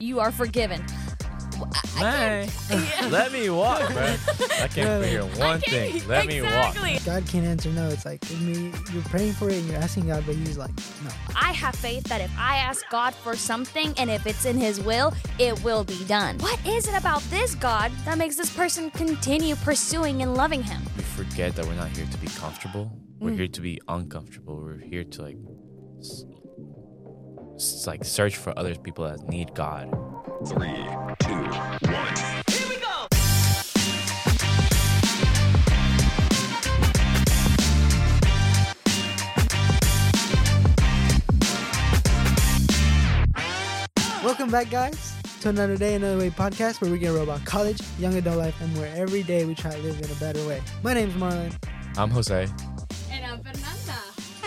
You are forgiven. Let me walk, bro. I can't figure one thing. Let me walk. God can't answer no. It's like, I mean, you're praying for it and you're asking God, but he's like, no. I have faith that if I ask God for something and if it's in his will, it will be done. What is it about this God that makes this person continue pursuing and loving him? We forget that we're not here to be comfortable. We're here to be uncomfortable. We're here to like search for other people that need God. 3, 2, 1. Here we go! Welcome back, guys, to another day, another way podcast where we get real about college, young adult life, and where every day we try to live in a better way. My name's Marlon. I'm Jose. And I'm Fernanda.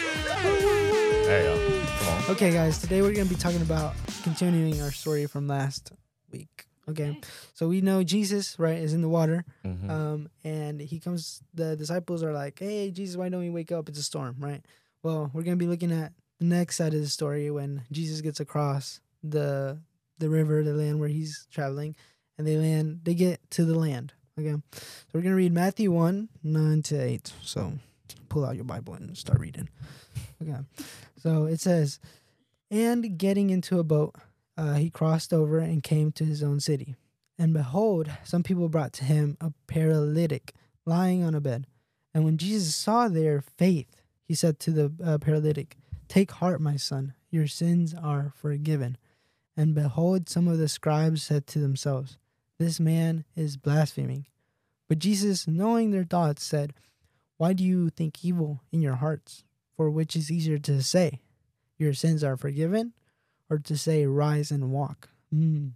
There you go. Come on. Okay, guys, today we're going to be talking about continuing our story from last week. Okay, so we know Jesus, right, is in the water, and he comes, the disciples are like, hey, Jesus, why don't we wake up? It's a storm, right? Well, we're going to be looking at the next side of the story when Jesus gets across the river, the land where he's traveling, and they get to the land, okay? So we're going to read Matthew 1, 9 to 8, so pull out your Bible and start reading. Okay, so it says, and getting into a boat, he crossed over and came to his own city. And behold, some people brought to him a paralytic lying on a bed. And when Jesus saw their faith, he said to the paralytic, take heart, my son, your sins are forgiven. And behold, some of the scribes said to themselves, this man is blaspheming. But Jesus, knowing their thoughts, said, why do you think evil in your hearts? For which is easier to say, your sins are forgiven, or to say, rise and walk? And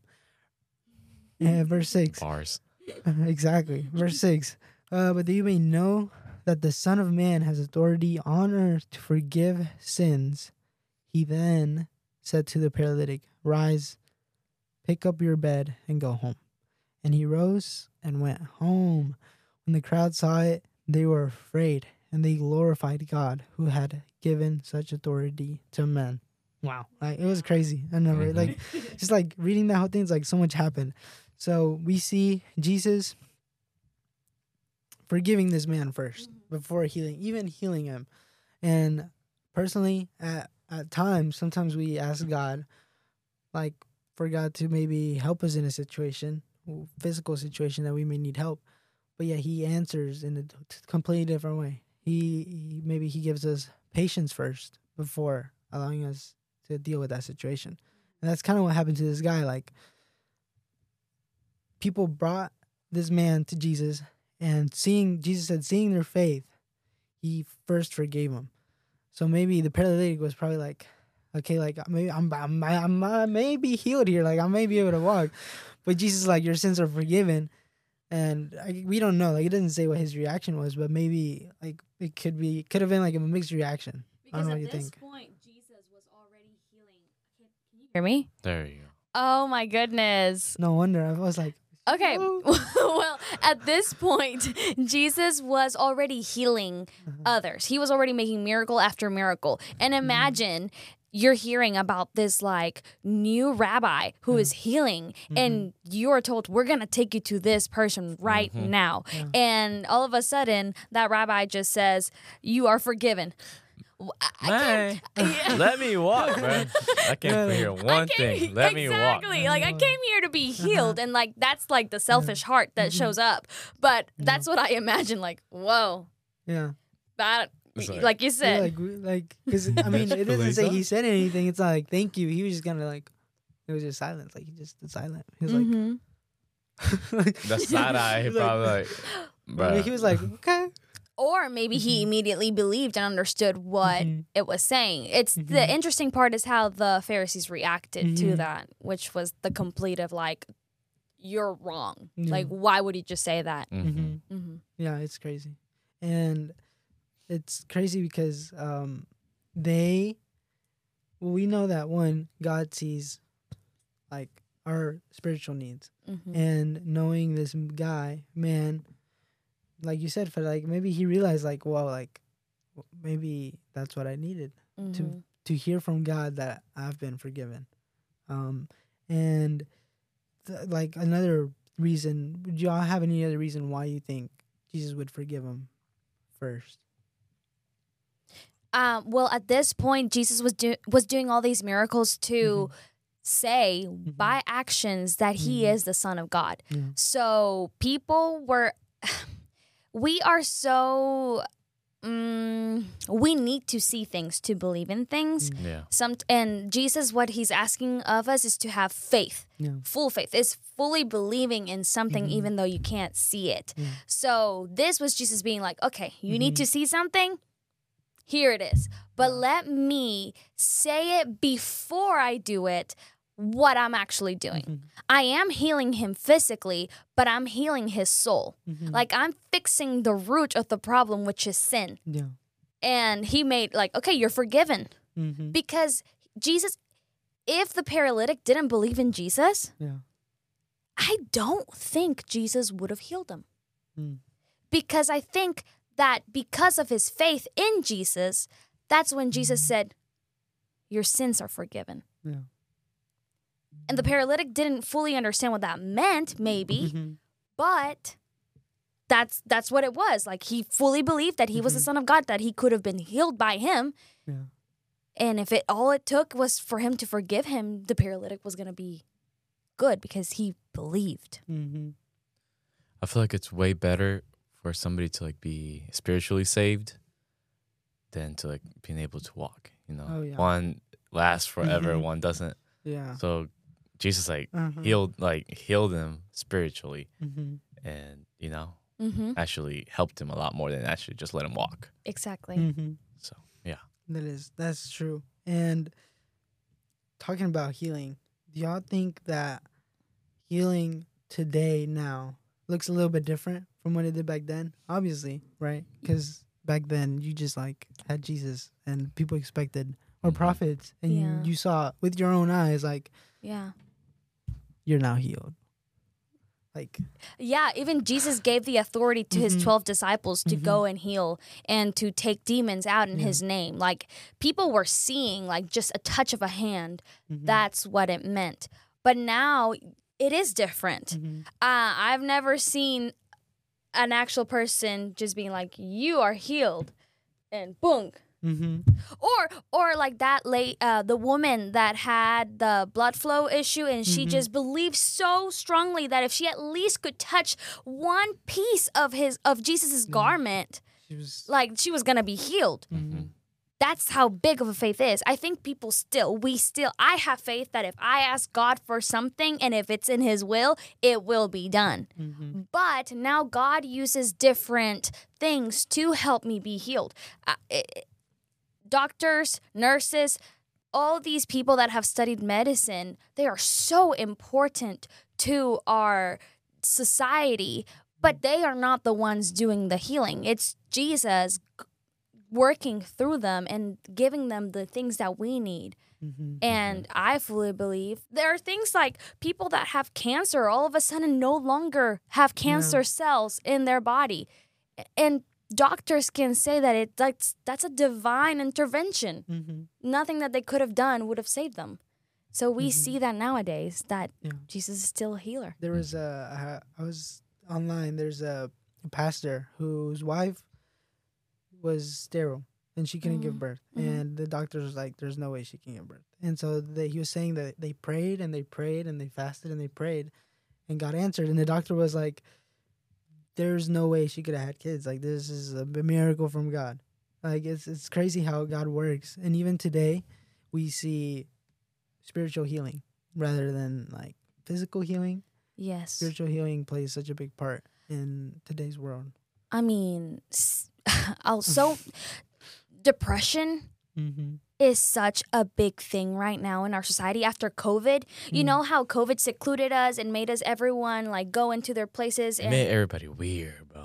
verse 6. Bars. Exactly. Verse 6. But that you may know that the Son of Man has authority on earth to forgive sins. He then said to the paralytic, rise, pick up your bed, and go home. And he rose and went home. When the crowd saw it, they were afraid, and they glorified God, who had given such authority to men. Wow, like it was crazy. I know, right? Like, just like reading that whole thing, it's like so much happened. So we see Jesus forgiving this man first before healing him. And personally, at times, sometimes we ask God, like, for God to maybe help us in a situation, physical situation that we may need help. But yeah, he answers in a completely different way. He gives us patience first before allowing us to deal with that situation. And that's kind of what happened to this guy. Like, people brought this man to Jesus, and Jesus said, seeing their faith, he first forgave him. So maybe the paralytic was probably like, okay, like maybe I may be healed here, like I may be able to walk. But Jesus is like, your sins are forgiven. And we don't know, like it doesn't say what his reaction was, but maybe like it could have been like a mixed reaction. Because I don't know what at you this think. point, Jesus was already healing. Can you hear me? There you go. Oh my goodness. No wonder. I was like, Okay, well, at this point, Jesus was already healing others. He was already making miracle after miracle. And imagine you're hearing about this like new rabbi who is healing, and you are told, we're going to take you to this person right now. And all of a sudden, that rabbi just says, you are forgiven. Let me walk, bro. I can't figure one thing. Let me walk. Exactly. Like, I came here to be healed, and like that's like the selfish heart that shows up. But that's what I imagine. Like, whoa, yeah. that, It's like you said. Yeah, like, because I mean, it doesn't say he said anything. It's not like thank you. He was just kind of like, it was just silence. Like he just did silent. He was like, The side eye, he probably like, bro. he was like, okay. Or maybe he immediately believed and understood what it was saying. It's the interesting part is how the Pharisees reacted to that, which was the complete of like, you're wrong. Like, why would he just say that? Yeah, it's crazy. And it's crazy because we know that one, God sees like our spiritual needs. And knowing this guy, man, like you said, for like maybe he realized like, well, like maybe that's what I needed to hear from God that I've been forgiven. And like another reason, would y'all have any other reason why you think Jesus would forgive him first? Well, at this point, Jesus was doing all these miracles to say by actions that he is the Son of God. Yeah. So people were, we are so, we need to see things to believe in things. Yeah. And Jesus, what he's asking of us is to have faith. Yeah. Full faith is fully believing in something even though you can't see it. Yeah. So this was Jesus being like, okay, you need to see something? Here it is. But let me say it before I do it, what I'm actually doing. I am healing him physically, but I'm healing his soul. Like I'm fixing the root of the problem, which is sin. Yeah. And he made like, okay, you're forgiven. Mm-hmm. Because Jesus, if the paralytic didn't believe in Jesus, Yeah. I don't think Jesus would have healed him. Mm. Because I think that because of his faith in Jesus, that's when Jesus said, your sins are forgiven. Yeah. And the paralytic didn't fully understand what that meant, maybe, but that's what it was. Like he fully believed that he was the Son of God, that he could have been healed by him. Yeah. And if all it took was for him to forgive him, the paralytic was going to be good because he believed. Mm-hmm. I feel like it's way better for somebody to like be spiritually saved than to like being able to walk. You know, Oh, yeah. one lasts forever, one doesn't. Yeah. So Jesus like Uh-huh. healed him spiritually, Mm-hmm. and you know Mm-hmm. actually helped him a lot more than actually just let him walk. Exactly. Mm-hmm. So yeah. That's true. And talking about healing, do y'all think that healing today now looks a little bit different from what it did back then? Obviously, right? Because back then you just like had Jesus and people expected or prophets, and Yeah. you saw with your own eyes like Yeah. you're now healed. Like Yeah, even Jesus gave the authority to his 12 disciples to go and heal and to take demons out in his name. Like people were seeing like just a touch of a hand. That's what it meant. But now it is different. I've never seen an actual person just being like, you are healed and boom. Or like that the woman that had the blood flow issue, and she just believed so strongly that if she at least could touch one piece of Jesus's garment, she was gonna be healed. That's how big of a faith is. I think I have faith that if I ask God for something and if it's in his will, it will be done. But now God uses different things to help me be healed. Doctors, nurses, all these people that have studied medicine, they are so important to our society, but they are not the ones doing the healing. It's Jesus working through them and giving them the things that we need. And I fully believe there are things like people that have cancer all of a sudden no longer have cancer cells in their body. And doctors can say that that's a divine intervention. Nothing that they could have done would have saved them. So we see that nowadays, that Jesus is still a healer. there was I was online. There's a pastor whose wife was sterile and she couldn't give birth, and the doctors was like, "There's no way she can give birth." And so he was saying that they prayed and they prayed and they fasted and they prayed, and God answered. And the doctor was like, there's no way she could have had kids. Like, this is a miracle from God. Like, it's crazy how God works. And even today, we see spiritual healing rather than like physical healing. Yes. Spiritual healing plays such a big part in today's world. I mean, also, depression is such a big thing right now in our society after COVID. You know how COVID secluded us and made us everyone like go into their places It and made everybody weird, bro.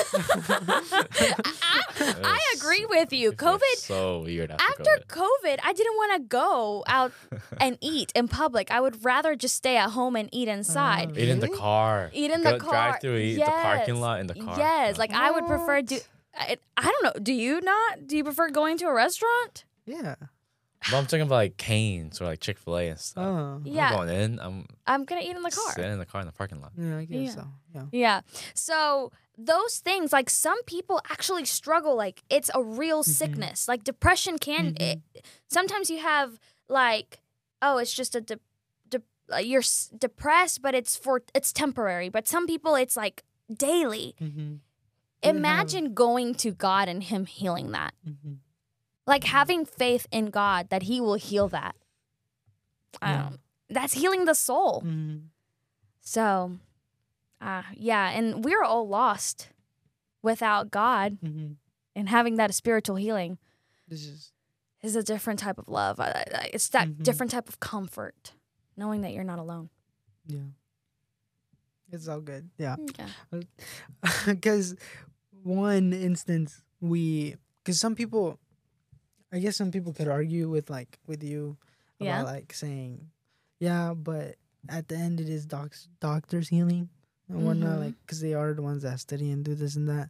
I agree with you. It was COVID so weird after COVID, I didn't want to go out and eat in public. I would rather just stay at home and eat inside. Eat in the car. Eat in the Go car. Drive through, eat in the parking lot in the car. Yes, like I would prefer I don't know. Do you not? Do you prefer going to a restaurant? Yeah. But I'm talking about like Cane's or like Chick-fil-A and stuff. Oh. I'm Yeah. not going in. I'm gonna eat in the car. sitting in the car in the parking lot. Yeah, I guess Yeah. so. Yeah. Yeah. So those things, like some people actually struggle. Like it's a real sickness. Like depression can. Sometimes you have like, oh, it's just a you're depressed, but it's temporary. But some people, it's like daily. Mm-hmm. Imagine going to God and Him healing that. Mm-hmm. Like having faith in God that He will heal that. That's healing the soul. Mm-hmm. So, yeah, and we're all lost without God, Mm-hmm. and having that spiritual healing This is. is a different type of love. It's that Mhm. different type of comfort, knowing that you're not alone. Yeah. It's all good. Yeah. Yeah. Because one instance because some people, I guess some people could argue with you about Yeah. like saying, yeah, but at the end it is doctors healing and whatnot, Mhm. like because they are the ones that study and do this and that.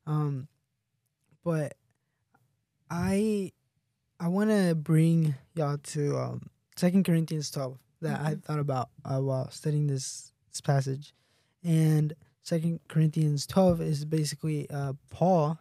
But I want to bring y'all to 2 Corinthians 12 that I thought about while studying this passage. And 2 Corinthians 12 is basically Paul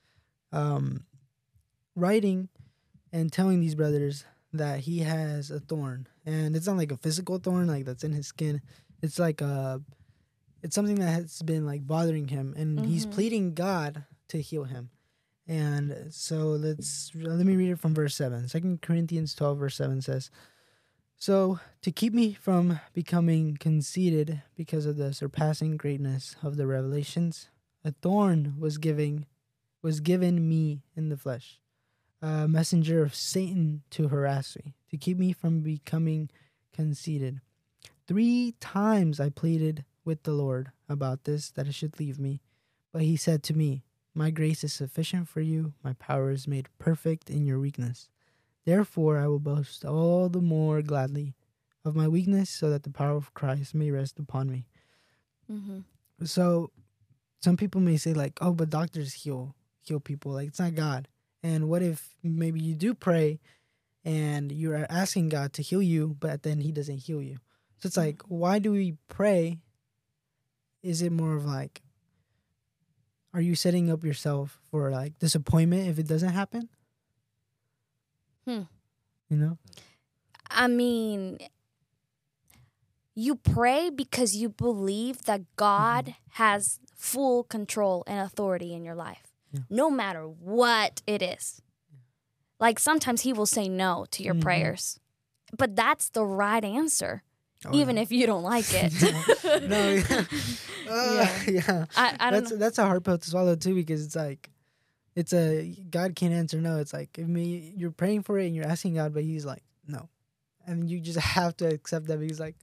writing and telling these brothers that he has a thorn. And it's not like a physical thorn like that's in his skin. It's like it's something that has been like bothering him, and he's Mhm. pleading God to heal him. And so let me read it from verse 7. 2 Corinthians 12 verse 7 says, "So to keep me from becoming conceited because of the surpassing greatness of the revelations, a thorn was given me in the flesh, a messenger of Satan to harass me, to keep me from becoming conceited. 3 times I pleaded with the Lord about this, that it should leave me. But he said to me, 'My grace is sufficient for you. My power is made perfect in your weakness. Therefore I will boast all the more gladly of my weakness, so that the power of Christ may rest upon me.'" Mm-hmm. So some people may say like, "Oh, but doctors heal people. Like it's not God." And what if maybe you do pray and you're asking God to heal you, but then He doesn't heal you? So it's like, why do we pray? Is it more of like, are you setting up yourself for like disappointment if it doesn't happen? Hmm. You know? I mean, you pray because you believe that God has full control and authority in your life, no matter what it is. Like sometimes He will say no to your prayers, but that's the right answer, even if you don't like it. No, yeah. I don't know. That's a hard pill to swallow too, because it's like, God can't answer no. It's like, you're praying for it and you're asking God, but He's like, no. And you just have to accept that. He's like,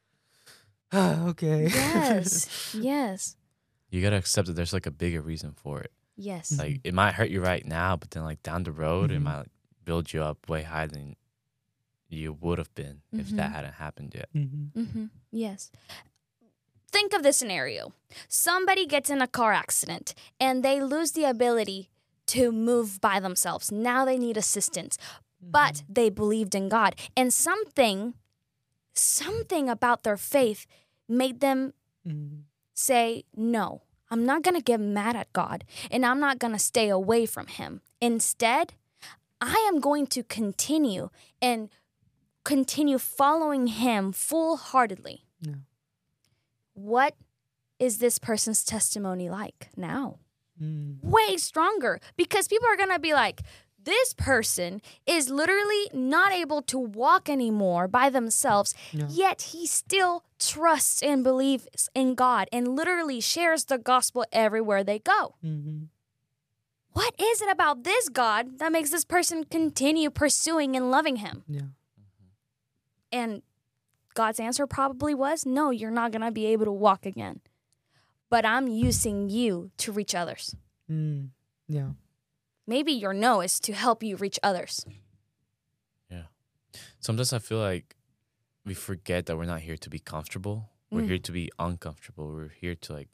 okay. Yes, yes, You gotta accept that there's like a bigger reason for it. yes. Like it might hurt you right now, but then like down the road, it might like, build you up way higher than you would have been if that hadn't happened yet. Yes. Think of this scenario. Somebody gets in a car accident and they lose the ability to move by themselves. Now they need assistance. But they believed in God. And something about their faith made them say, no, I'm not going to get mad at God, and I'm not going to stay away from Him. Instead, I am going to continue following Him full-heartedly. Yeah. What is this person's testimony like now? Way stronger, because people are going to be like, this person is literally not able to walk anymore by themselves, yet he still trusts and believes in God and literally shares the gospel everywhere they go. What is it about this God that makes this person continue pursuing and loving Him? Yeah. And God's answer probably was, no, you're not going to be able to walk again. But I'm using you to reach others. Yeah. Maybe your no is to help you reach others. Yeah. Sometimes I feel like we forget that we're not here to be comfortable. We're here to be uncomfortable. We're here to like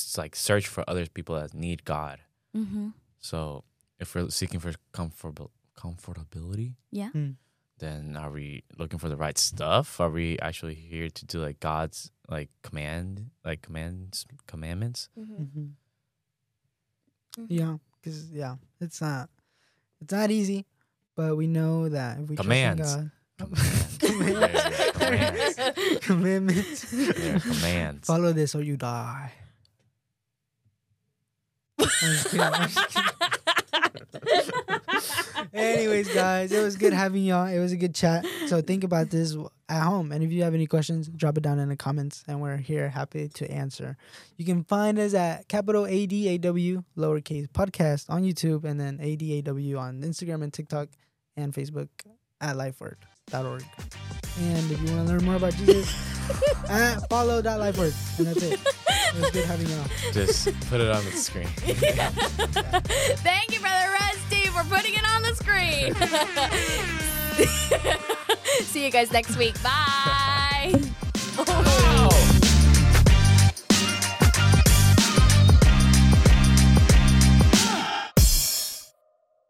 search for other people that need God. So if we're seeking for comfortability, Yeah. then are we looking for the right stuff? Are we actually here to do like God's like commandments? Mm-hmm. Yeah, because it's not easy, but we know that if we Commands. trust in God, Commands. commandments, Yeah, commands. follow this or you die. I'm just kidding. Anyways, guys, it was good having y'all. It was a good chat. So think about this at home. And if you have any questions, drop it down in the comments. And we're here happy to answer. You can find us at capital ADAW, lowercase podcast on YouTube. And then ADAW on Instagram and TikTok and Facebook at lifeword.org. And if you want to learn more about Jesus, at follow.lifeword. And that's it. It was good having y'all. Just put it on the screen. Thank you, Brother Rusty, for putting it on the screen. See you guys next week. Bye.